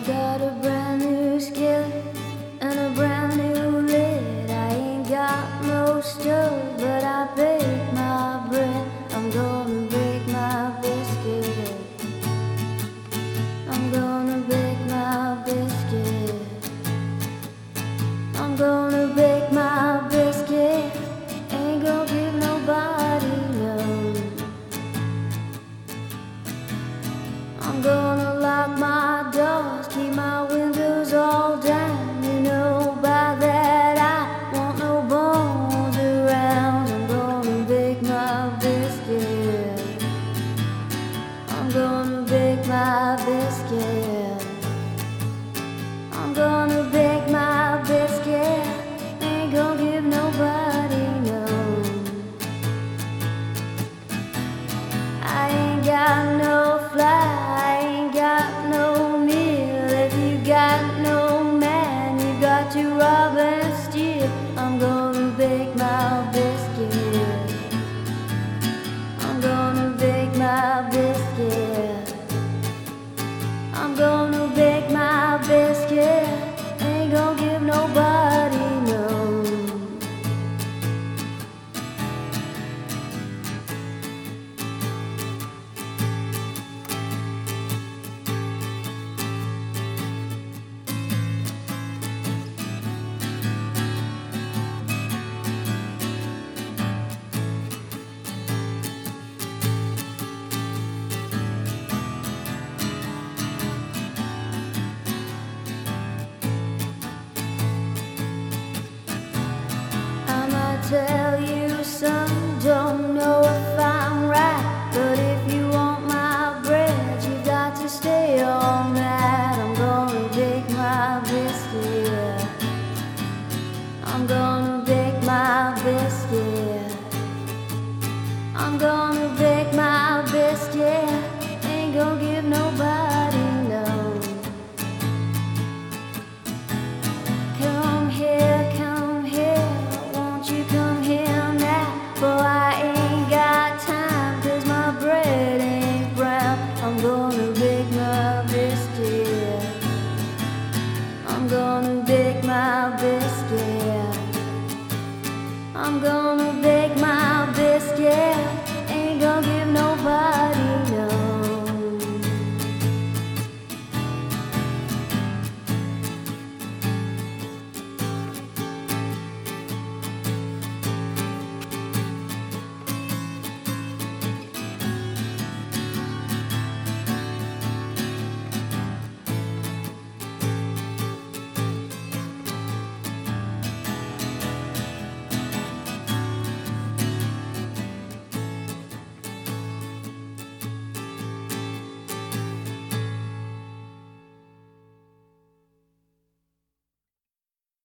got a brand new skillet and a brand new lid. I ain't got no stove, but I bake my bread. I'm gonna bake my biscuit. I'm gonna bake my biscuit. I'm gonna bake my biscuit. Ain't gonna give nobody none. I'm gonna lock my doors, keep my windows all down. You know by that I want no bones around. I'm gonna bake my biscuit. I'm gonna bake my biscuit. I'm gonna bake my biscuit. Ain't gonna give nobody none. I ain't got no fly, I ain't got no meal. If you got no man, you got to rob and steal. I'm gonna bake my biscuit. I'm gonna bake my biscuit. I'm gonna bake my biscuit. Ain't gonna give nobody none. Tell you, son, don't know if I'm right, but if you want my bread, you got to stay all night. I'm gonna bake my biscuit. I'm gonna bake my biscuit. I'm gonna bake my biscuit.